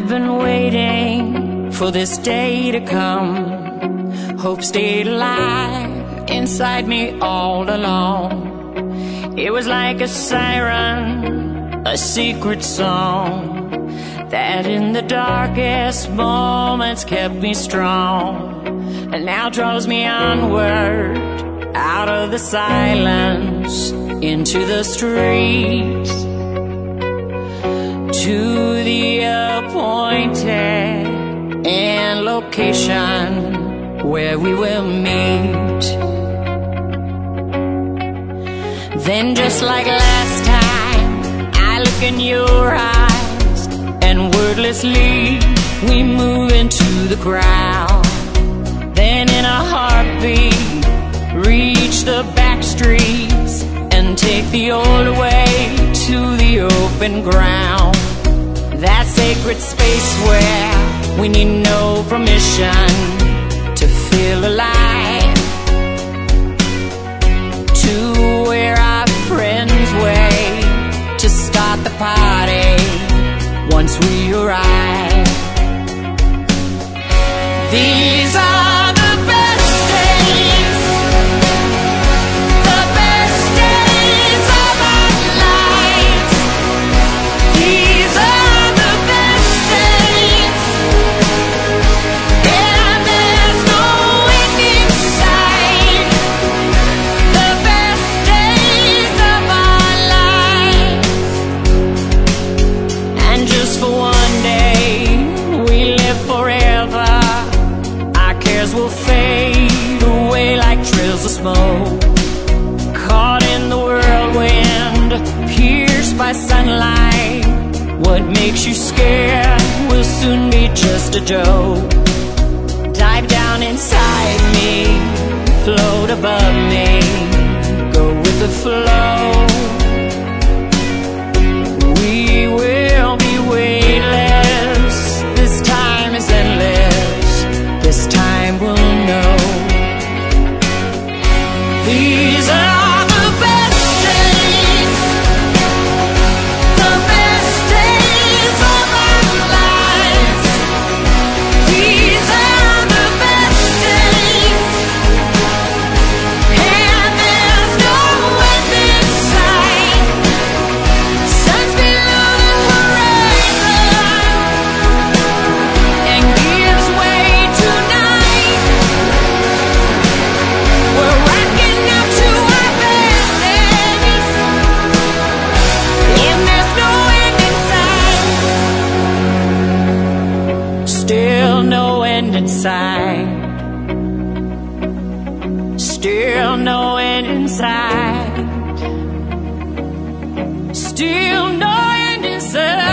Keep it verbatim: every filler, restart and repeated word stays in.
I've been waiting for this day to come. Hope stayed alive inside me all along. It was like a siren, a secret song that in the darkest moments kept me strong, and now draws me onward out of the silence into the streets, to the appointed and location where we will meet. Then just like last time, I look in your eyes, and wordlessly we move into the crowd. Then in a heartbeat, reach the back streets and take the old way to the open ground. That sacred space where we need no permission to feel alive, to where our friends wait to start the party once we arrive. These are the best days, the best days of our lives. These are the best days, and there's no end in sight. The best days of our lives. And just for one day, we live forever. Will fade away like trails of smoke, caught in the whirlwind, pierced by sunlight. What makes you scared will soon be just a joke. Dive down inside me, float above me, go with the flow. We will be weightless, this time is endless, this time we'll know. These are the best days, the best days of our lives. These are the best days, and there's no end in sight. Sun's below the horizon and gives way to night. We're rocking out to our best days, and there's no end in sight. Still no end in sight. Still no end in sight. Still no end in sight.